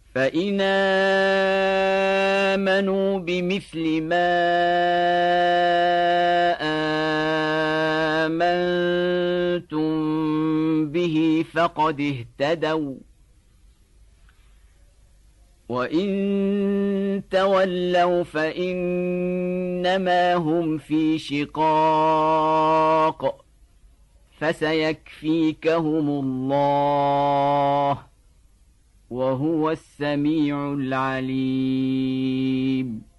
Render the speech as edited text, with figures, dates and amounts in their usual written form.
فإن آمنوا بمثل ما آمنتم به فقد اهتدوا، وإن تولوا فإنما هم في شقاق، فسيكفيكهم الله وهو السميع العليم.